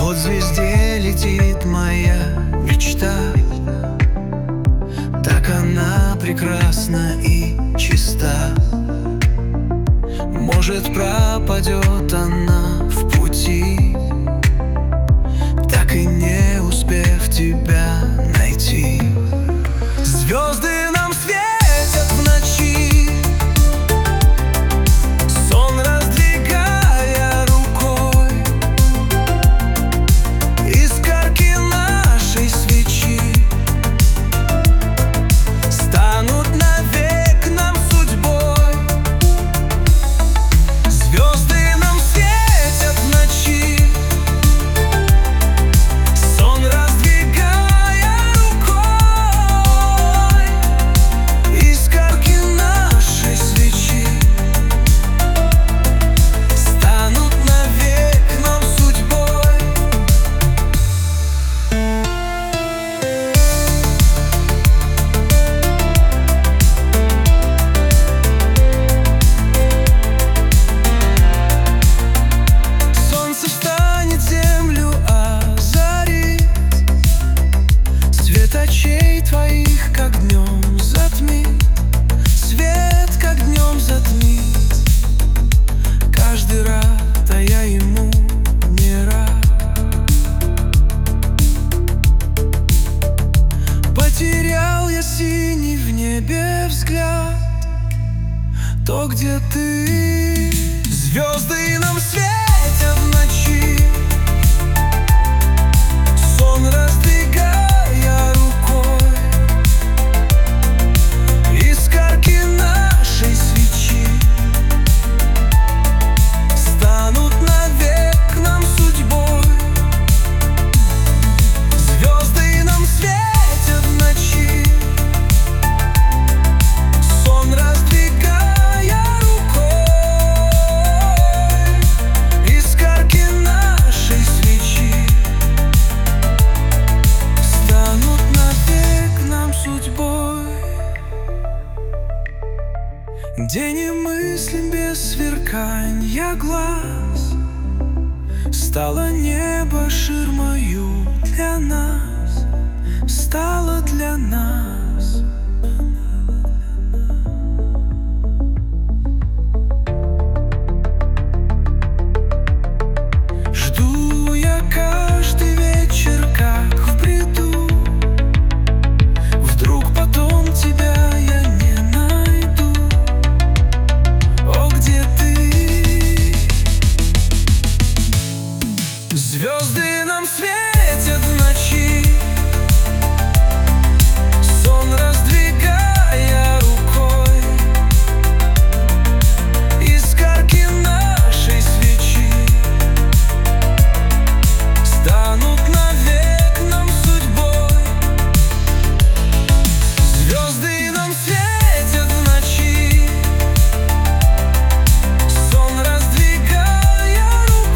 Вот звезде летит моя мечта, так она прекрасна и чиста. Может, пропадет она в пути, так и не успев тебя найти. Звезды нам светят в ночи, сон раздвигая рукой. Искорки нашей свечи станут навек нам судьбой. Звезды нам светят в ночи, сон раздвигая рукой. Искорки нашей свечи станут навек нам судьбой. Солнце встанет, землю озарит, свет очей твоих, как днем затмит. Свет, как днем затмит каждый рад, а я ему не рад. Потерял я синий в небе взгляд, то, где ты. Звезды нам светят в ночи, сон раздвигая рукой. Искорки нашей свечи станут навек нам судьбой. Звезды нам светят в ночи, сон раздвигая рукой. Искорки нашей свечи станут навек нам судьбой. День и мыслим без сверканья глаз, стало небо ширмою для нас, стало для нас. Жду я каждый вечер, как в бреду. Вдруг потом тебя я не найду. О, где ты? Звезды нам светят в ночи, сон раздвигая рукой. Искорки нашей свечи станут навек нам судьбой. Звезды нам светят в ночи, сон раздвигая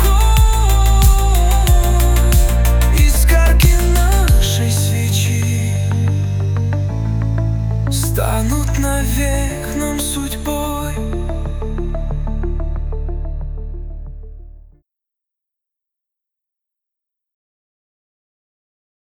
рукой. Искорки нашей свечи станут навек нам судьбой.